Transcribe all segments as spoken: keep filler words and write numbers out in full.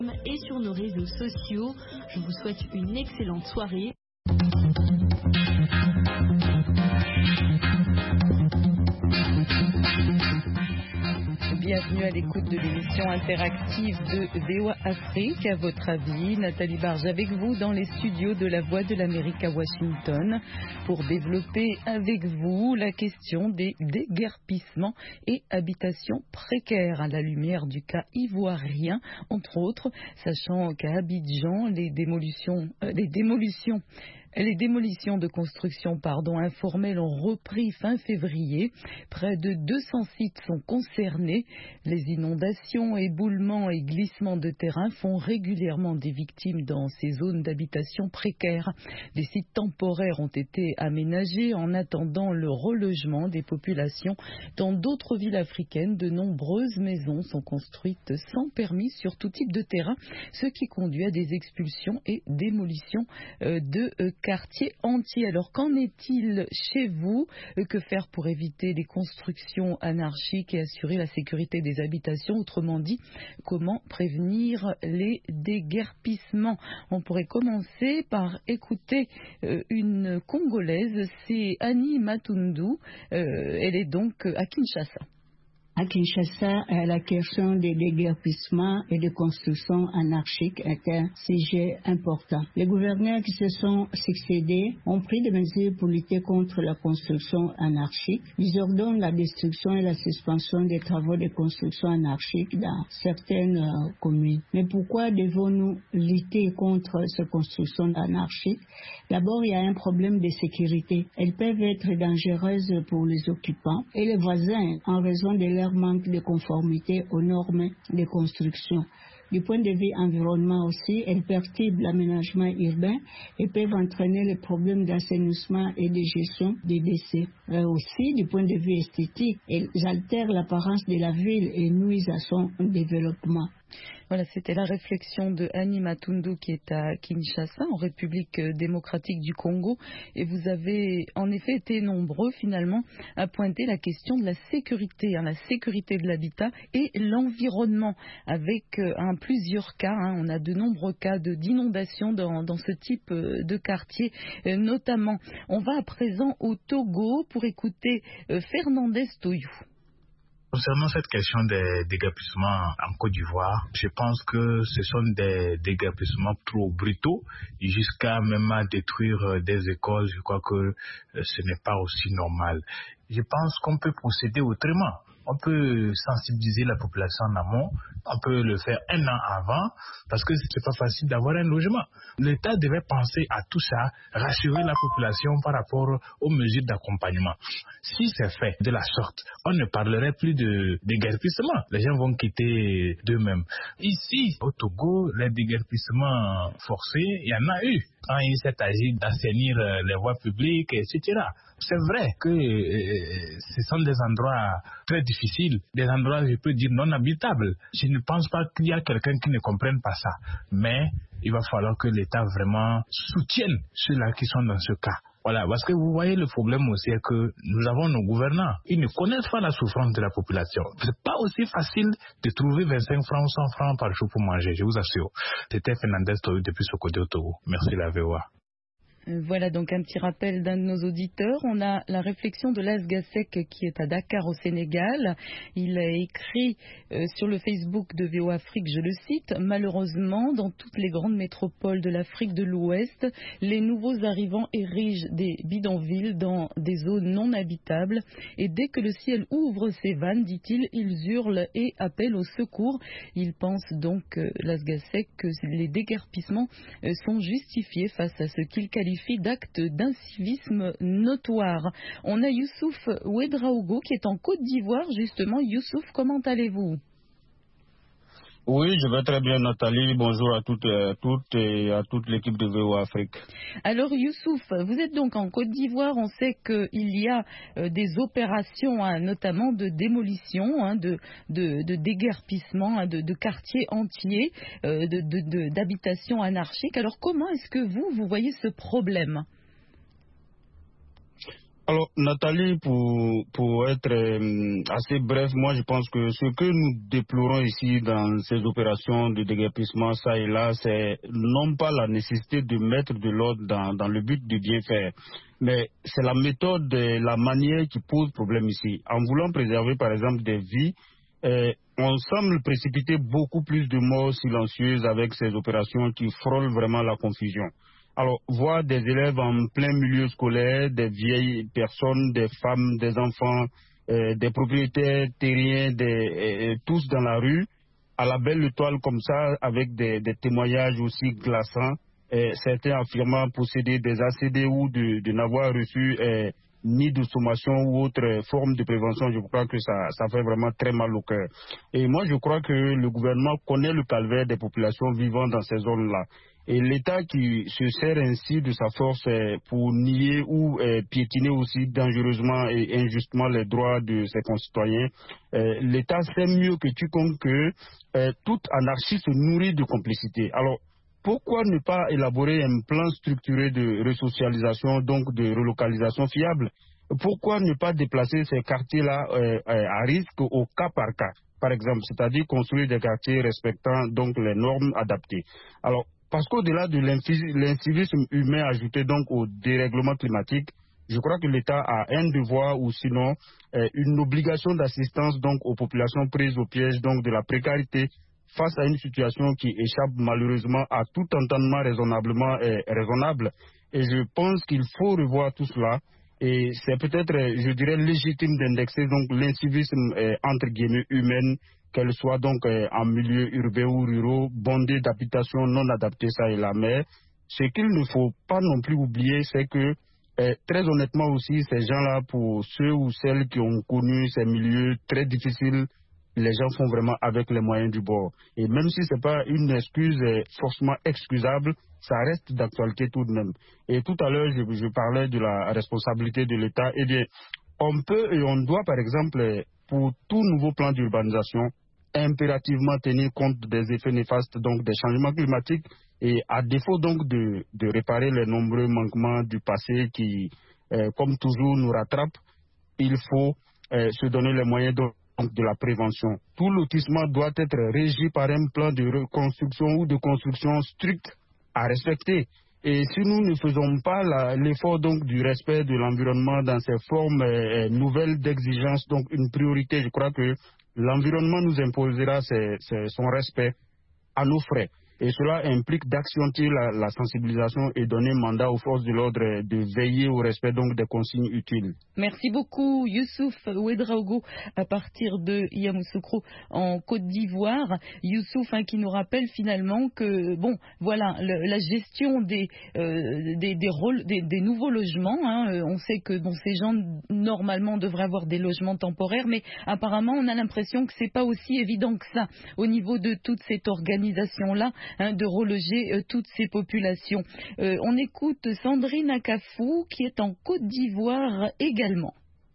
et sur nos réseaux sociaux. Je vous souhaite une excellente soirée. Bienvenue à l'écoute de l'émission interactive de V O A Afrique. À votre avis, Nathalie Barge avec vous dans les studios de la Voix de l'Amérique à Washington pour développer avec vous la question des déguerpissements et habitations précaires à la lumière du cas ivoirien, entre autres, sachant qu'à Abidjan, les démolitions, euh, les démolitions Les démolitions de constructions pardon, informelles ont repris fin février. Près de deux cents sites sont concernés. Les inondations, éboulements et glissements de terrain font régulièrement des victimes dans ces zones d'habitation précaires. Des sites temporaires ont été aménagés en attendant le relogement des populations. Dans d'autres villes africaines, de nombreuses maisons sont construites sans permis sur tout type de terrain, ce qui conduit à des expulsions et démolitions de quartier entier. Alors qu'en est-il chez vous? Que faire pour éviter les constructions anarchiques et assurer la sécurité des habitations? Autrement dit, comment prévenir les déguerpissements? On pourrait commencer par écouter euh, une Congolaise, c'est Annie Matundu. Euh, elle est donc à Kinshasa. À Kinshasa, la question des déguerpissements et des constructions anarchiques est un sujet important. Les gouverneurs qui se sont succédés ont pris des mesures pour lutter contre la construction anarchique. Ils ordonnent la destruction et la suspension des travaux de construction anarchique dans certaines euh, communes. Mais pourquoi devons-nous lutter contre ces constructions anarchiques? D'abord, il y a un problème de sécurité. Elles peuvent être dangereuses pour les occupants et les voisins en raison de leur manque de conformité aux normes de construction. Du point de vue environnement aussi, elles perturbent l'aménagement urbain et peuvent entraîner les problèmes d'assainissement et de gestion des déchets. Euh, aussi, du point de vue esthétique, elles altèrent l'apparence de la ville et nuisent à son développement. Voilà, c'était la réflexion de Annie Matundu qui est à Kinshasa, en République démocratique du Congo. Et vous avez en effet été nombreux finalement à pointer la question de la sécurité, hein, la sécurité de l'habitat et l'environnement. Avec euh, un, plusieurs cas, hein, on a de nombreux cas de, d'inondation dans, dans ce type euh, de quartier euh, notamment. On va à présent au Togo pour écouter euh, Fernandez Toyou. Concernant cette question des déguerpissements en Côte d'Ivoire, je pense que ce sont des déguerpissements trop brutaux, jusqu'à même à détruire des écoles. Je crois que ce n'est pas aussi normal. Je pense qu'on peut procéder autrement. On peut sensibiliser la population en amont, on peut le faire un an avant, parce que c'est pas facile d'avoir un logement. L'État devait penser à tout ça, rassurer la population par rapport aux mesures d'accompagnement. Si c'est fait de la sorte, on ne parlerait plus de déguerpissement. Les gens vont quitter d'eux-mêmes. Ici, au Togo, les déguerpissements forcés, il y en a eu. Quand il s'est agi d'assainir les voies publiques, et cetera. C'est vrai que euh, ce sont des endroits très difficiles, des endroits, je peux dire, non habitables. Je ne pense pas qu'il y a quelqu'un qui ne comprenne pas ça. Mais il va falloir que l'État vraiment soutienne ceux-là qui sont dans ce cas. Voilà, parce que vous voyez, le problème aussi est que nous avons nos gouvernants. Ils ne connaissent pas la souffrance de la population. C'est pas aussi facile de trouver vingt-cinq francs ou cent francs par jour pour manger, je vous assure. C'était Fernandez Toyou depuis Sokodé au Togo. Merci la V O A. Voilà donc un petit rappel d'un de nos auditeurs. On a la réflexion de Lasgasek qui est à Dakar au Sénégal. Il a écrit euh, sur le Facebook de V O Afrique, je le cite: malheureusement, dans toutes les grandes métropoles de l'Afrique de l'Ouest, les nouveaux arrivants érigent des bidonvilles dans des zones non habitables et dès que le ciel ouvre ses vannes, dit-il, ils hurlent et appellent au secours. Il pense donc, euh, Lasgasek, que les déguerpissements euh, sont justifiés face à ce qu'il qualifie d'actes d'incivisme notoire. On a Youssouf Ouedraogo qui est en Côte d'Ivoire. Justement, Youssouf, comment allez-vous? Oui, je vais très bien, Nathalie. Bonjour à toutes, à toutes et à toute l'équipe de V O A Afrique. Alors, Youssouf, vous êtes donc en Côte d'Ivoire. On sait qu'il y a euh, des opérations, hein, notamment de démolition, hein, de, de, de déguerpissement, hein, de, de quartiers entiers, euh, de, de, de, d'habitations anarchiques. Alors, comment est-ce que vous, vous voyez ce problème ? Alors, Nathalie, pour, pour être euh, assez bref, moi je pense que ce que nous déplorons ici dans ces opérations de déguerpissement, ça et là, c'est non pas la nécessité de mettre de l'ordre dans, dans le but de bien faire, mais c'est la méthode, et la manière qui pose problème ici. En voulant préserver par exemple des vies, euh, on semble précipiter beaucoup plus de morts silencieuses avec ces opérations qui frôlent vraiment la confusion. Alors, voir des élèves en plein milieu scolaire, des vieilles personnes, des femmes, des enfants, euh, des propriétaires terriens, des, euh, tous dans la rue, à la belle étoile comme ça, avec des, des témoignages aussi glaçants, euh, certains affirmant posséder des A C D ou de, de n'avoir reçu euh, ni de sommation ou autre euh, forme de prévention, je crois que ça, ça fait vraiment très mal au cœur. Et moi, je crois que le gouvernement connaît le calvaire des populations vivant dans ces zones-là. Et l'État qui se sert ainsi de sa force euh, pour nier ou euh, piétiner aussi dangereusement et injustement les droits de ses concitoyens, euh, l'État sait mieux que quiconque que euh, toute anarchie se nourrit de complicité. Alors, pourquoi ne pas élaborer un plan structuré de resocialisation, donc de relocalisation fiable? Pourquoi ne pas déplacer ces quartiers-là euh, euh, à risque au cas par cas, par exemple, c'est-à-dire construire des quartiers respectant donc les normes adaptées? Alors, parce qu'au-delà de l'incivisme humain ajouté donc au dérèglement climatique, je crois que l'État a un devoir ou sinon euh, une obligation d'assistance donc aux populations prises au piège donc de la précarité face à une situation qui échappe malheureusement à tout entendement raisonnablement euh, raisonnable. Et je pense qu'il faut revoir tout cela. Et c'est peut-être, euh, je dirais, légitime d'indexer donc l'incivisme euh, entre guillemets humaine, qu'elle soit donc euh, en milieu urbain ou rural, bondée d'habitations non adaptées ça et là. Mais ce qu'il ne faut pas non plus oublier, c'est que euh, très honnêtement aussi, ces gens-là, pour ceux ou celles qui ont connu ces milieux très difficiles, les gens font vraiment avec les moyens du bord. Et même si ce n'est pas une excuse euh, forcément excusable, ça reste d'actualité tout de même. Et tout à l'heure, je, je parlais de la responsabilité de l'État. Eh bien, on peut et on doit, par exemple, pour tout nouveau plan d'urbanisation, impérativement tenir compte des effets néfastes donc des changements climatiques et à défaut donc de, de réparer les nombreux manquements du passé qui, euh, comme toujours, nous rattrapent, il faut euh, se donner les moyens de, de la prévention. Tout lotissement doit être régi par un plan de reconstruction ou de construction strict à respecter. Et si nous ne faisons pas l'effort donc du respect de l'environnement dans ses formes euh, nouvelles d'exigence, donc une priorité, je crois que l'environnement nous imposera ses, ses, son respect à nos frais. Et cela implique d'accentuer la, la sensibilisation et donner mandat aux forces de l'ordre de veiller au respect donc des consignes utiles. Merci beaucoup Youssouf Ouedraogo à partir de Yamoussoukro en Côte d'Ivoire. Youssouf hein, qui nous rappelle finalement que bon voilà le, la gestion des, euh, des, des, rôles, des, des nouveaux logements. Hein, on sait que bon, ces gens normalement devraient avoir des logements temporaires, mais apparemment on a l'impression que c'est pas aussi évident que ça au niveau de toute cette organisation là. Hein, de reloger euh, toutes ces populations. Euh, on écoute Sandrine Akafou qui est en Côte d'Ivoire également.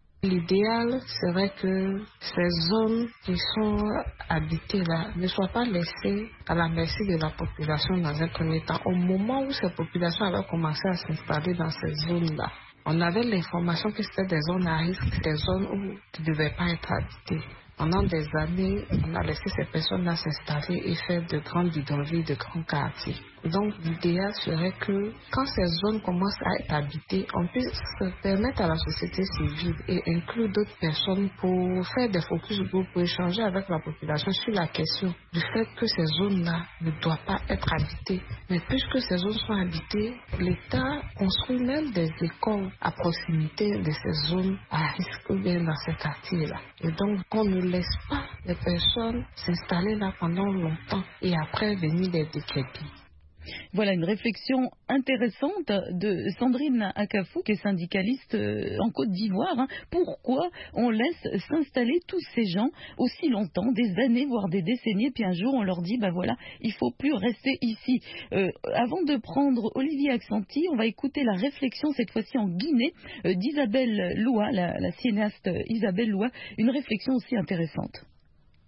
L'idéal serait que ces zones qui sont habitées là ne soient pas laissées à la merci de la population dans un premier temps. Au moment où ces populations avaient commencé à s'installer dans ces zones-là, on avait l'information que c'était des zones à risque, des zones où qui ne devaient pas être habitées. Pendant des années, on a laissé ces personnes-là s'installer et faire de grandes bidonvilles, de grands quartiers. Donc, l'idéal serait que, quand ces zones commencent à être habitées, on puisse permettre à la société civile et inclure d'autres personnes pour faire des focus group, pour échanger avec la population sur la question du fait que ces zones-là ne doivent pas être habitées. Mais puisque ces zones sont habitées, l'État construit même des écoles à proximité de ces zones à risque ou bien dans ces quartiers-là. Et donc, on ne laisse pas les personnes s'installer là pendant longtemps et après venir les décrépir. Voilà une réflexion intéressante de Sandrine Akafou, qui est syndicaliste en Côte d'Ivoire. Hein. Pourquoi on laisse s'installer tous ces gens aussi longtemps, des années, voire des décennies, et puis un jour on leur dit, ben voilà, il ne faut plus rester ici. Euh, avant de prendre Olivier Accenti, on va écouter la réflexion, cette fois-ci en Guinée, euh, d'Isabelle Loua, la, la cinéaste Isabelle Loua, une réflexion aussi intéressante.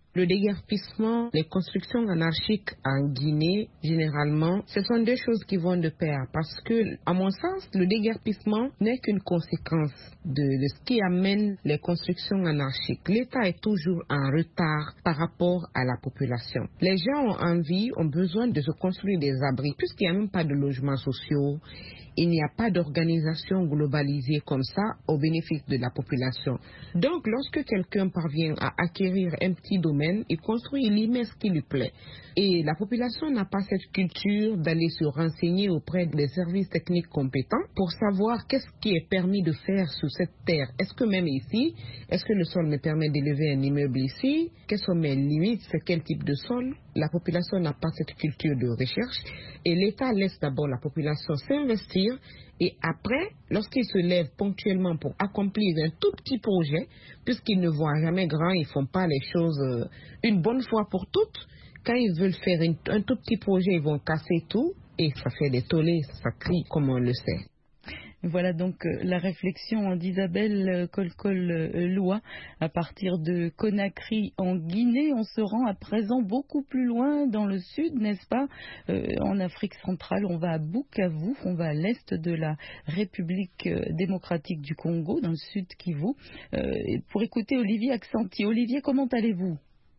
Le déguerpissement, les constructions anarchiques en Guinée, généralement, ce sont deux choses qui vont de pair. Parce que, à mon sens, le déguerpissement n'est qu'une conséquence de, de ce qui amène les constructions anarchiques. L'État est toujours en retard par rapport à la population. Les gens ont envie, ont besoin de se construire des abris, puisqu'il n'y a même pas de logements sociaux. Il n'y a pas d'organisation globalisée comme ça au bénéfice de la population. Donc, lorsque quelqu'un parvient à acquérir un petit domaine, il construit, il y met ce qui lui plaît. Et la population n'a pas cette culture d'aller se renseigner auprès des services techniques compétents pour savoir qu'est-ce qui est permis de faire sur cette terre. Est-ce que même ici, est-ce que le sol me permet d'élever un immeuble ici? Quelles sont mes limites? C'est quel type de sol? La population n'a pas cette culture de recherche et l'État laisse d'abord la population s'investir et après, lorsqu'ils se lèvent ponctuellement pour accomplir un tout petit projet, puisqu'ils ne voient jamais grand, ils ne font pas les choses euh, une bonne fois pour toutes, quand ils veulent faire une, un tout petit projet, ils vont casser tout et ça fait des tollés, ça crie comme on le sait. Voilà donc euh, la réflexion d'Isabelle euh, Kolkol-Loua à partir de Conakry en Guinée. On se rend à présent beaucoup plus loin dans le sud, n'est-ce pas, euh, en Afrique centrale. On va à Bukavu, on va à l'est de la République euh, démocratique du Congo, dans le sud Kivu, euh, pour écouter Olivier Accenti. Olivier, comment allez-vous ?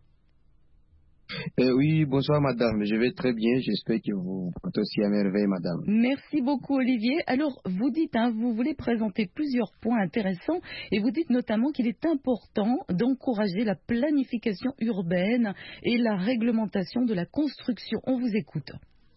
Euh, oui, bonsoir madame, je vais très bien, j'espère que vous portez aussi à merveille madame. Merci beaucoup Olivier. Alors vous dites, hein, vous voulez présenter plusieurs points intéressants et vous dites notamment qu'il est important d'encourager la planification urbaine et la réglementation de la construction. On vous écoute.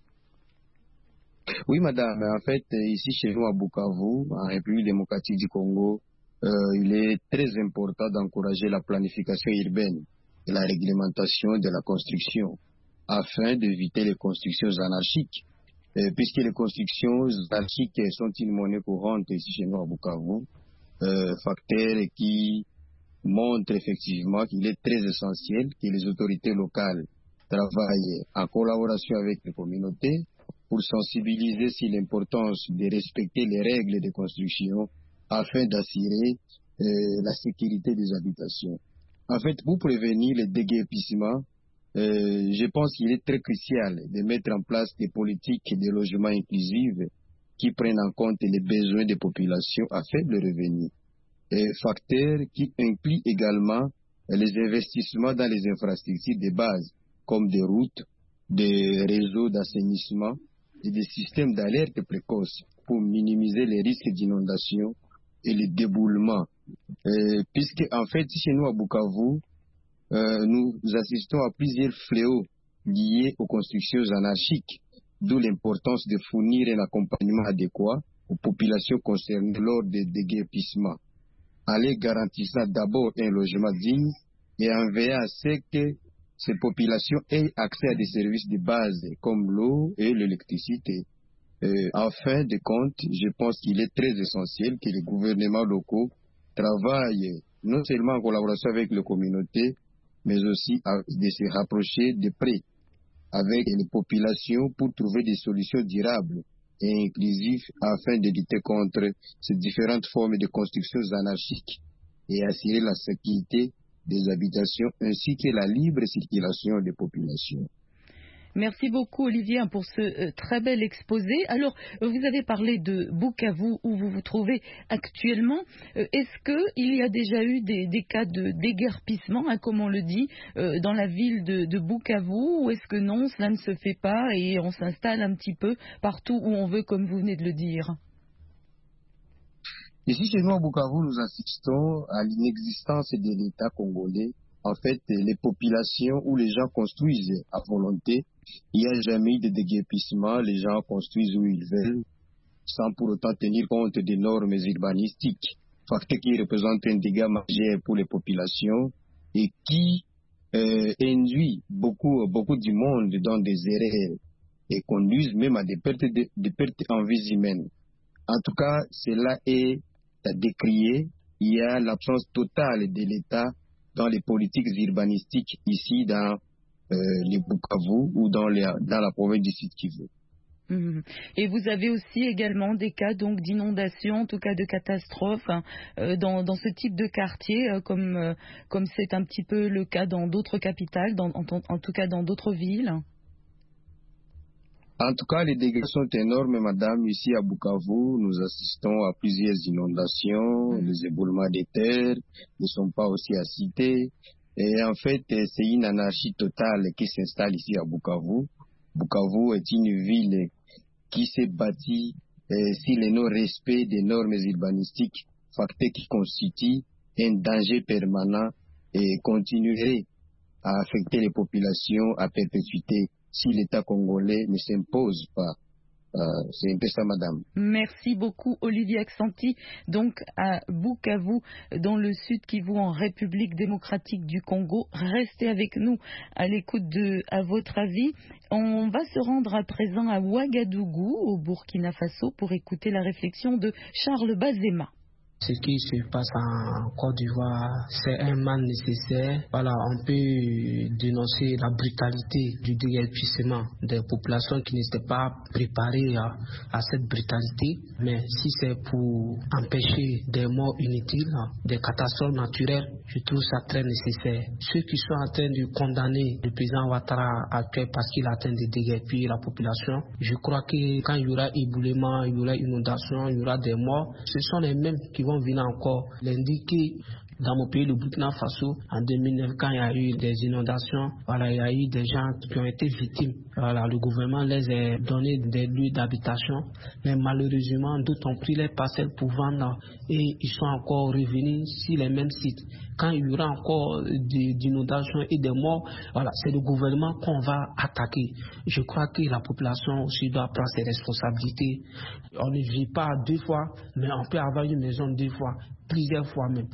Oui madame, en fait ici chez nous à Bukavu, en République démocratique du Congo, euh, il est très important d'encourager la planification urbaine et la réglementation de la construction, afin d'éviter les constructions anarchiques, euh, puisque les constructions anarchiques sont une monnaie courante ici chez nous à Bukavu, euh, facteur qui montre effectivement qu'il est très essentiel que les autorités locales travaillent en collaboration avec les communautés pour sensibiliser sur l'importance de respecter les règles de construction afin d'assurer euh, la sécurité des habitations. En fait, pour prévenir le déguerpissement, euh, je pense qu'il est très crucial de mettre en place des politiques de logement inclusives qui prennent en compte les besoins des populations à faible revenu. Et facteur qui inclut également les investissements dans les infrastructures de base, comme des routes, des réseaux d'assainissement et des systèmes d'alerte précoce pour minimiser les risques d'inondation et le déboulement. Euh, puisque en fait chez nous à Bukavu, euh, nous assistons à plusieurs fléaux liés aux constructions anarchiques, d'où l'importance de fournir un accompagnement adéquat aux populations concernées lors des déguerpissements, en les garantissant d'abord un logement digne et en veillant à ce que ces populations aient accès à des services de base comme l'eau et l'électricité. Euh, en fin de compte, je pense qu'il est très essentiel que les gouvernements locaux travaillent non seulement en collaboration avec les communautés, mais aussi à, de se rapprocher de près avec les populations pour trouver des solutions durables et inclusives afin de lutter contre ces différentes formes de constructions anarchiques et assurer la sécurité des habitations ainsi que la libre circulation des populations. Merci beaucoup Olivier pour ce euh, très bel exposé. Alors, vous avez parlé de Bukavu où vous vous trouvez actuellement. Euh, est-ce qu'il y a déjà eu des, des cas de déguerpissement, hein, comme on le dit, euh, dans la ville de, de Bukavu, ou est-ce que non, cela ne se fait pas et on s'installe un petit peu partout où on veut, comme vous venez de le dire? Ici chez nous à Bukavu, nous assistons à l'inexistence de l'État congolais. En fait, les populations où les gens construisent à volonté, il n'y a jamais eu de déguerpissement, les gens construisent où ils veulent, sans pour autant tenir compte des normes urbanistiques, facteur qui représente un dégât majeur pour les populations et qui euh, induit beaucoup, beaucoup du monde dans des erreurs et conduisent même à des pertes, de, des pertes en vies humaines. En tout cas, cela est à décrier. Il y a l'absence totale de l'État dans les politiques urbanistiques ici dans euh, les Bukavu ou dans, les, dans la province du Sud Kivu. Mmh. Et vous avez aussi également des cas donc d'inondation, en tout cas de catastrophes, hein, euh, dans, dans ce type de quartier, euh, comme euh, comme c'est un petit peu le cas dans d'autres capitales, dans, en, en tout cas dans d'autres villes. En tout cas, les dégâts sont énormes, madame. Ici à Bukavu, nous assistons à plusieurs inondations, mmh. les éboulements des terres ne sont pas aussi à citer. Et en fait, c'est une anarchie totale qui s'installe ici à Bukavu. Bukavu est une ville qui s'est bâtie euh, sur le non-respect des normes urbanistiques, facteur qui constitue un danger permanent et continuerait à affecter les populations à perpétuité si l'État congolais ne s'impose pas. Euh, c'est un peu ça, madame. Merci beaucoup, Olivier Aksanti. Donc, à Bukavu, dans le sud Kivu, en République démocratique du Congo. Restez avec nous à l'écoute de À votre avis. On va se rendre à présent à Ouagadougou, au Burkina Faso, pour écouter la réflexion de Charles Bazema. Ce qui se passe en Côte d'Ivoire, c'est un mal nécessaire. Voilà, on peut dénoncer la brutalité du déguerpissement des populations qui n'étaient pas préparées à, à cette brutalité. Mais si c'est pour empêcher des morts inutiles, des catastrophes naturelles, je trouve ça très nécessaire. Ceux qui sont en train de condamner le président Ouattara actuel parce qu'il a atteint de déguerpir la population, je crois que quand il y aura éboulement, il y aura inondation, il y aura des morts, ce sont les mêmes qui vont venir encore l'indiquer. Dans mon pays, le Burkina Faso, en deux mille neuf, quand il y a eu des inondations, voilà, il y a eu des gens qui ont été victimes. Voilà, le gouvernement les a donné des lieux d'habitation, mais malheureusement, d'autres ont pris les parcelles pour vendre et ils sont encore revenus sur les mêmes sites. Quand il y aura encore des inondations et des morts, voilà, c'est le gouvernement qu'on va attaquer. Je crois que la population aussi doit prendre ses responsabilités. On ne vit pas deux fois, mais on peut avoir une maison deux fois, plusieurs fois même.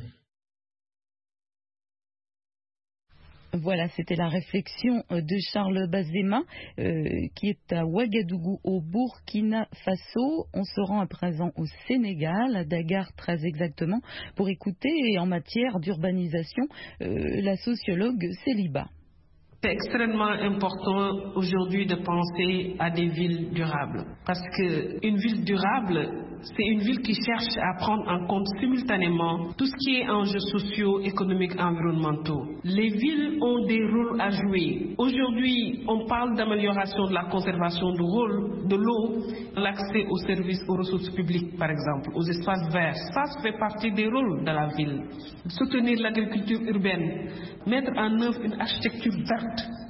Voilà, c'était la réflexion de Charles Bazema, euh, qui est à Ouagadougou, au Burkina Faso. On se rend à présent au Sénégal, à Dakar très exactement, pour écouter en matière d'urbanisation euh, la sociologue Céliba. C'est extrêmement important aujourd'hui de penser à des villes durables. Parce qu'une ville durable, c'est une ville qui cherche à prendre en compte simultanément tout ce qui est enjeux sociaux, économiques, environnementaux. Les villes ont des rôles à jouer. Aujourd'hui, on parle d'amélioration de la conservation du rôle, de l'eau, l'accès aux services, aux ressources publiques, par exemple, aux espaces verts. Ça, ça fait partie des rôles de la ville. Soutenir l'agriculture urbaine, mettre en œuvre une architecture verte.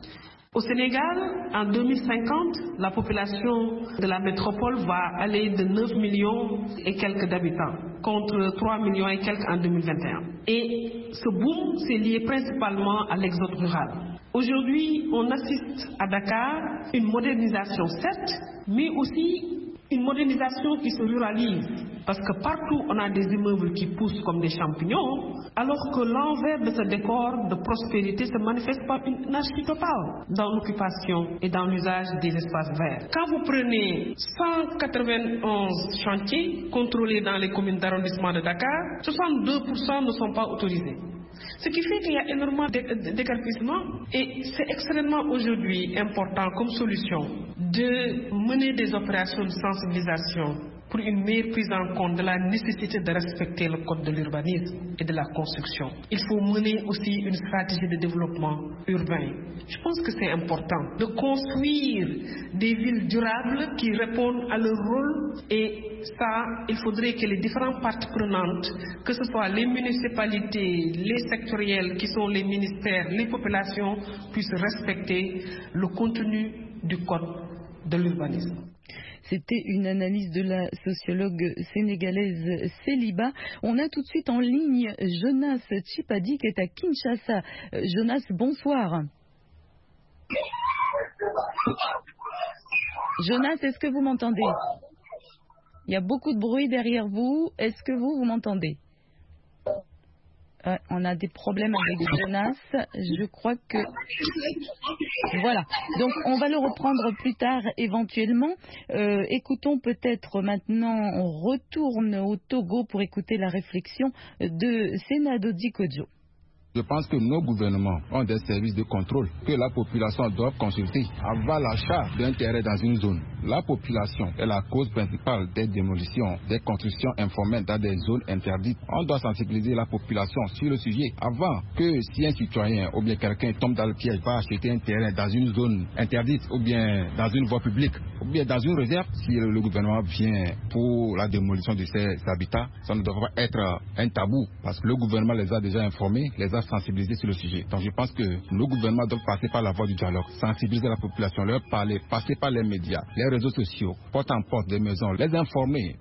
Au Sénégal, en deux mille cinquante, la population de la métropole va aller de neuf millions et quelques d'habitants, contre trois millions et quelques en deux mille vingt et un. Et ce boom, c'est lié principalement à l'exode rural. Aujourd'hui, on assiste à Dakar une modernisation, certes, mais aussi une modernisation qui se ruralise. Parce que partout, on a des immeubles qui poussent comme des champignons, alors que l'envers de ce décor de prospérité se manifeste par une anarchie totale dans l'occupation et dans l'usage des espaces verts. Quand vous prenez cent quatre-vingt-onze chantiers contrôlés dans les communes d'arrondissement de Dakar, soixante-deux pour cent ne sont pas autorisés. Ce qui fait qu'il y a énormément d'écarpissement et c'est extrêmement aujourd'hui important comme solution de mener des opérations de sensibilisation pour une meilleure prise en compte de la nécessité de respecter le code de l'urbanisme et de la construction. Il faut mener aussi une stratégie de développement urbain. Je pense que c'est important de construire des villes durables qui répondent à leur rôle et ça, il faudrait que les différentes parties prenantes, que ce soit les municipalités, les sectoriels qui sont les ministères, les populations, puissent respecter le contenu du code de l'urbanisme. C'était une analyse de la sociologue sénégalaise Céliba. On a tout de suite en ligne Jonas Chipadi qui est à Kinshasa. Jonas, bonsoir. Jonas, est-ce que vous m'entendez? Il y a beaucoup de bruit derrière vous. Est-ce que vous, vous m'entendez? Euh, on a des problèmes avec Jonas. Je crois que... Voilà. Donc, on va le reprendre plus tard, éventuellement. Euh, écoutons peut-être maintenant, on retourne au Togo pour écouter la réflexion de Senado Dikojo. Je pense que nos gouvernements ont des services de contrôle que la population doit consulter avant l'achat d'un terrain dans une zone. la population est la cause principale des démolitions, des constructions informelles dans des zones interdites. On doit sensibiliser la population sur le sujet avant que si un citoyen ou bien quelqu'un tombe dans le piège, va acheter un terrain dans une zone interdite ou bien dans une voie publique ou bien dans une réserve, si le gouvernement vient pour la démolition de ces habitats, ça ne devrait pas être un tabou parce que le gouvernement les a déjà informés, les a sensibilisés sur le sujet. Donc je pense que nos gouvernements doivent passer par la voie du dialogue, sensibiliser la population, leur parler, passer par les médias, les réseaux sociaux, porte en porte des maisons, les informer.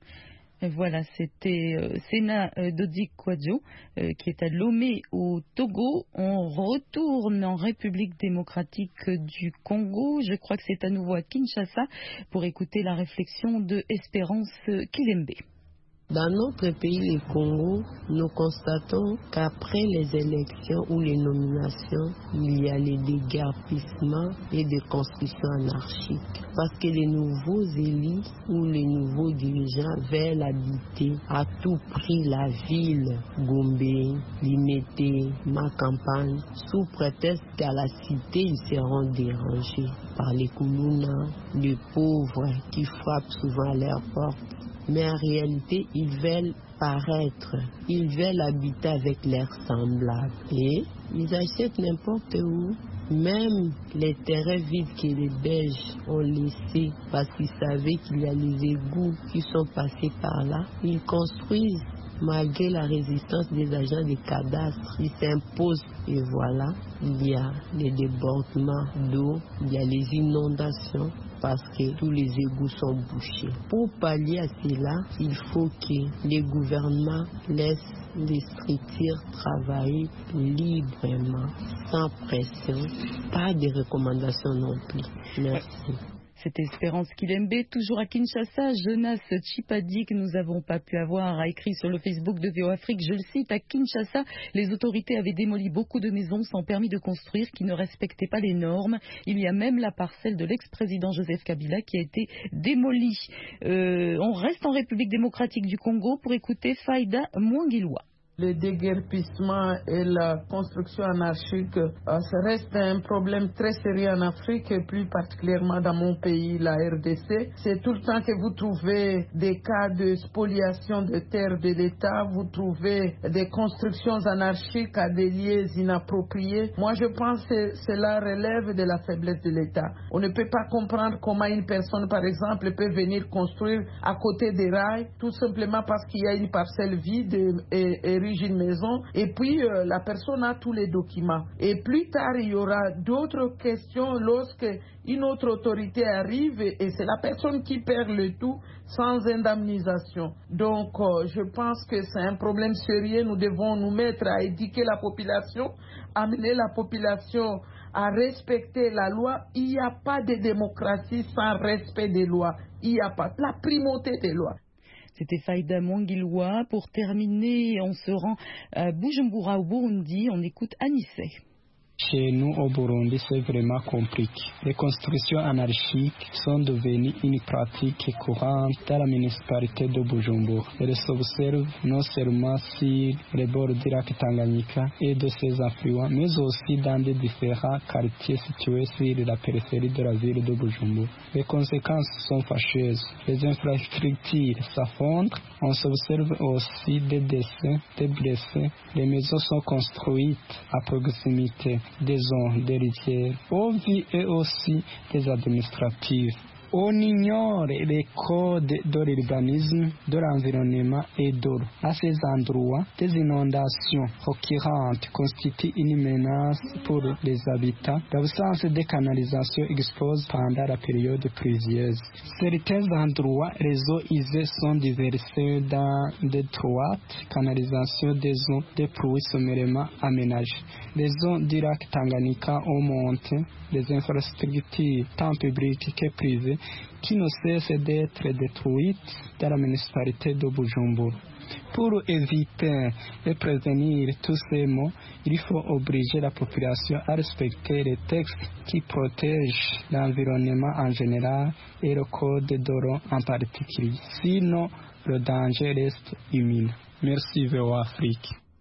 Voilà, c'était euh, Sena euh, Dodi Kwadjo euh, qui est à Lomé au Togo. On retourne en République démocratique du Congo. Je crois que c'est à nouveau à Kinshasa pour écouter la réflexion de Espérance Kilembe. Dans notre pays, le Congo, nous constatons qu'après les élections ou les nominations, il y a les déguerpissements et des constructions anarchiques. Parce que les nouveaux élus ou les nouveaux dirigeants veulent habiter à tout prix la ville, Gombe, Limete, ma campagne, sous prétexte qu'à la cité, ils seront dérangés par les Koulouna, les pauvres qui frappent souvent à leur porte. Mais en réalité, ils veulent paraître, ils veulent habiter avec leurs semblables. Et ils achètent n'importe où, même les terrains vides que les Belges ont laissés parce qu'ils savaient qu'il y a les égouts qui sont passés par là. Ils construisent malgré la résistance des agents des cadastres. Ils s'imposent et voilà, il y a les débordements d'eau, il y a les inondations, parce que tous les égouts sont bouchés. Pour pallier à cela, il faut que les gouvernements laissent les structures travailler librement, sans pression, pas de recommandations non plus. Merci. C'est Espérance Kilembe, toujours à Kinshasa. Jonas Chipadi, que nous n'avons pas pu avoir, a écrit sur le Facebook de V O Afrique, je le cite, à Kinshasa, les autorités avaient démoli beaucoup de maisons sans permis de construire qui ne respectaient pas les normes. Il y a même la parcelle de l'ex-président Joseph Kabila qui a été démolie. Euh, on reste en République démocratique du Congo pour écouter Faïda Mwangilwa. Le déguerpissement et la construction anarchique, euh, ça reste un problème très sérieux en Afrique, et plus particulièrement dans mon pays, la R D C. C'est tout le temps que vous trouvez des cas de spoliation de terres de l'État, vous trouvez des constructions anarchiques à des lieux inappropriés. Moi, je pense que cela relève de la faiblesse de l'État. On ne peut pas comprendre comment une personne, par exemple, peut venir construire à côté des rails, tout simplement parce qu'il y a une parcelle vide et, et une maison, et puis euh, la personne a tous les documents. Et plus tard, il y aura d'autres questions lorsque une autre autorité arrive et, et c'est la personne qui perd le tout sans indemnisation. Donc, euh, je pense que c'est un problème sérieux. Nous devons nous mettre à éduquer la population, amener la population à respecter la loi. Il n'y a pas de démocratie sans respect des lois. Il n'y a pas la primauté des lois. C'était Faïda Mwangilwa. Pour terminer, on se rend à Bujumbura au Burundi. On écoute Anissé. Chez nous au Burundi, c'est vraiment compliqué. Les constructions anarchiques sont devenues une pratique courante dans la municipalité de Bujumbura. Elles s'observent non seulement sur les bords du lac Tanganyika et de ses affluents, mais aussi dans des différents quartiers situés sur la périphérie de la ville de Bujumbura. Les conséquences sont fâcheuses. Les infrastructures s'affondrent. On s'observe aussi des décès, des blessés. Les maisons sont construites à proximité des zones d'héritières, aux vies et aussi des administratives. On ignore les codes de l'urbanisme, de l'environnement et de l'eau. À ces endroits, des inondations récurrentes constituent une menace pour les habitants. L'absence de canalisation expose pendant la période pluvieuse. Certains endroits, les eaux usées sont déversées dans d'étroites canalisations des zones de pluie sommairement aménagées. Les zones du lac Tanganyika ont monté les infrastructures tant publiques que privées qui ne cessent d'être détruites dans la municipalité de Bujumbura. Pour éviter et prévenir tous ces maux, il faut obliger la population à respecter les textes qui protègent l'environnement en général et le code de l'eau en particulier. Sinon, le danger reste imminent. Merci V O Afrique.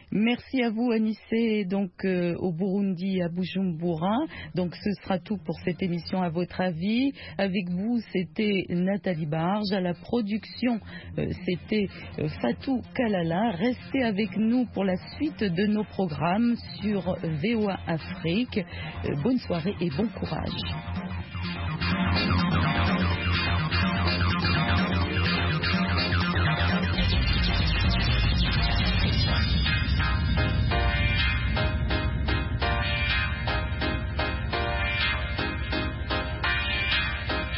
Merci à vous, Anissé, donc euh, au Burundi, à Bujumbura. Donc ce sera tout pour cette émission à votre avis. Avec vous, c'était Nathalie Barge. À la production, euh, c'était euh, Fatou Kalala. Restez avec nous pour la suite de nos programmes sur V O A Afrique. Euh, bonne soirée et bon courage.